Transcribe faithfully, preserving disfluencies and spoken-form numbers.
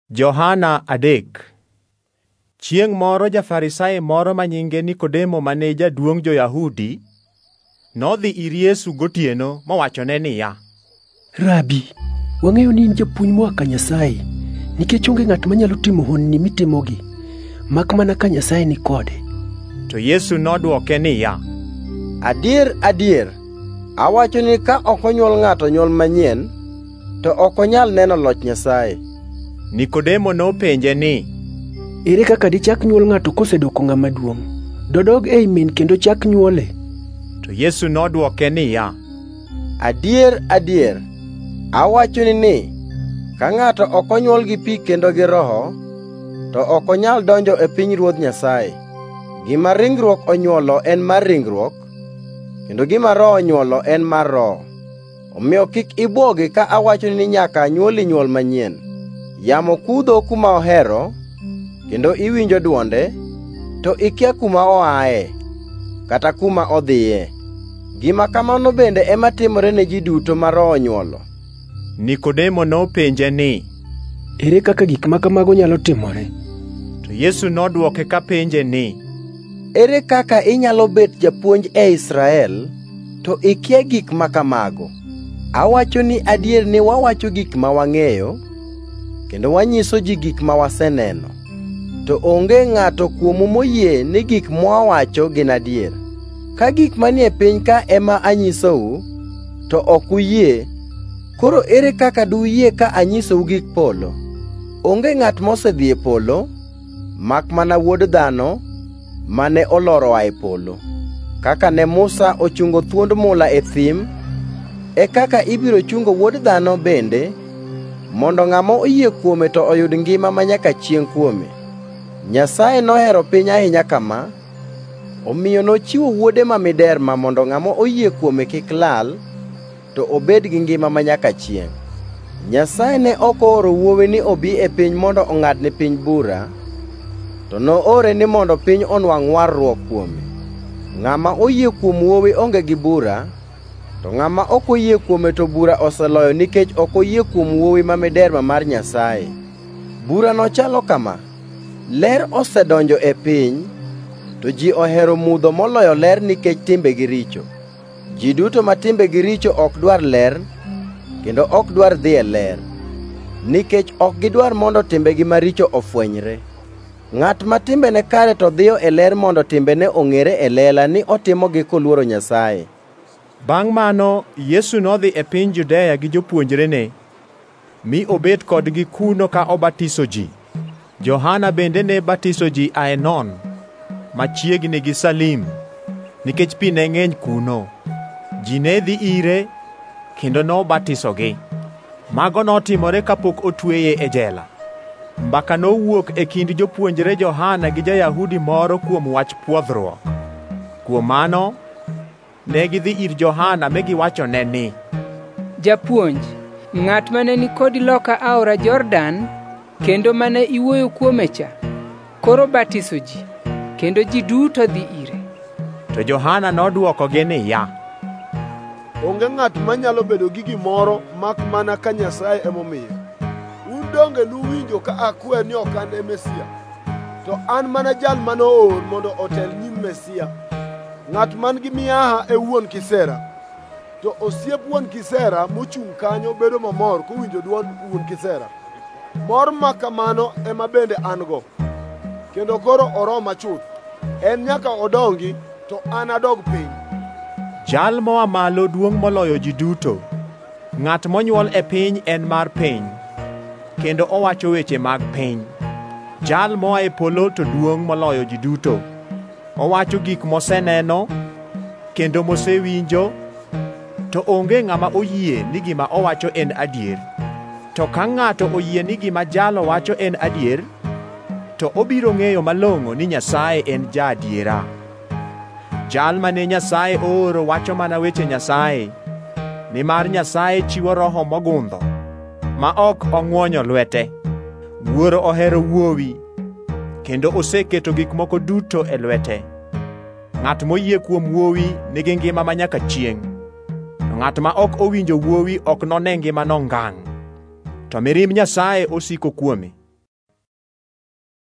Johana adek. Chieng' moro ja-Farisai moro manyinge Nikodemo mane jaduong' jo-Yahudi nodhi ir Yesu gotieno mowachone niya, Rabi, wang'eyo ni in japuonj moa ka Nyasaye, nikech onge ng'at manyalo timo honni mitimogi, mak mana ka Nyasaye ni kode. To Yesu nodwoke niya, Adier, adier, awacho ni ka ok onywol ng'ato nyuol manyien, to ok onyal neno loch Nyasaye. Nikodemo nopenje ni, Ere kaka dichak nyuol ng'ato kosedoko ng'ama duong'? Dodog ei min kendo chak nyuole? To Yesu nodwoke niya, Adier, adier, awacho ni ni, ka ng'ato ok onywol gi pi kendo gi Roho, to ok onyal donjo e pinyruodh Nyasaye. Gima ringruok onywolo en mar ringruok, kendo gima Roho onywolo en mar Roho. Omiyo kik ibwogi ka awacho ni nyaka nywoli nywol manyien. Yamo kudho kuma ohero, kendo iwinjo dwonde, to ikia kuma oaye, kata kuma odhiye. Gima kamano bende ema timore ne ji duto ma Roho onywolo. Nikodemo nopenje ni, Ere kaka gik ma kamago nyalo timore? To Yesu nodwoke ka penje ni, Ere kaka inyalo bet japuonj e Israel, to ikia gik ma kamago? Awacho ni adier ni wawacho gik ma wang'eyo, kendo wanyiso ji gik ma waseneno. To onge ng'ato kuomu moyie ni gik mwawacho gin adier. Ka gik manie piny ka ema anyisou, to ok uyie, koro ere kaka duyie ka anyisou gik polo? Onge ng'at mosedhi e polo, mak mana Wuod Dhano, mane oloro oa e polo. Kaka ne Musa ochungo thuond mula e thim, e kaka ibiro chungo Wuod Dhano bende, mondo ng'ama oyie kuome to oyud ngima manyaka chiengʼ kuome. Nyasaye nohero piny ahinya kama, omiyo nochiwo Wuode ma miderma mondo ng'ama oyie kuome kik lal, to obed gi ngima manyaka chiengʼ. Nyasaye ne ok ooro Wuowi ni obi e piny mondo ong'adne piny bura, to noore ni mondo piny onwangʼ warruok kuome. Ng'ama oyie kuom Wuowi onge gi bura, to ng'ama ok oyie kuome to bura oseloyo nikech ok oyie kuom Wuowi ma miderma mar Nyasaye. Bura nochalo kama: ler osedonjo e piny, to ji ohero mudho moloyo ler nikech timbegi richo. Ji duto ma timbegi richo ok dwar ler, kendo ok dwar dhi e ler, nikech ok gidwar mondo timbegi maricho ofwenyre. Ng'at ma timbene kare to dhiyo e ler mondo timbene ong'ere e lela ni otimogi koluoro Nyasaye. Bang' mano Yesu nodhi e piny Judea gi jopuonjrene, mi obet kodgi kuno ka obatiso ji. Johana bende ne batiso ji Aenon, machiegni gi Salim, nikech pi ne ng'eny kuno. Ji ne dhi ire, kendo nobatisogi. Mago notimore kapok otweye e jela. Mbaka nowuok e kind jopuonjre Johana gi ja-Yahudi moro kuom wach pwodhruok. Kuom mano, ne gidhi ir Johana mi giwachone ni, Japuonj, ng'at mane ni kodi loka aora Jordan, kendo mane iwuoyo kuome cha, koro batiso ji, kendo ji duto dhi ire. To Johana nodwokogi niya, Onge ng'at manyalo bedo gi gimoro mak mana ka Nyasaye emomiyo. Un donge nuwinjo ka akwer ni ok an e Mesia, to an mana jal manoor mondo otel nyim Mesia. Ng'at man gi miaha e wuon kisera, to osiep wuon kisera mochung' kanyo bedo mamor kowinjo dwond wuon kisera. Mor ma kamano ema bende an-go, kendo koro oroma chuth. En nyaka odongi, to an adog piny. Jal moa malo duong' moloyo ji duto. Ng'at monywol e piny en mar piny, kendo owacho weche mag piny. Jal moa e polo to duong' moloyo ji duto. Owacho gik moseneno, kendo mosewinjo, to onge ng'ama oyie ni gima owacho en adier. To ka ng'ato oyie ni gima jalo wacho en adier, to obiro ng'eyo malong'o ni Nyasaye en ja-adiera. Jal mane Nyasaye ooro wacho mana weche Nyasaye, nimar Nyasaye chiwo Roho mogundho, ma ok ong'wonyo lwete. Wuoro ohero Wuowi, kendo oseketo gik moko duto e lwete. Ng'at moyie kuom Wuowi nigi ngima manyaka chiengʼ, to ng'at ma ok owinjo Wuowi ok none ngimano ngangʼ, to mirimb Nyasaye osiko kuome.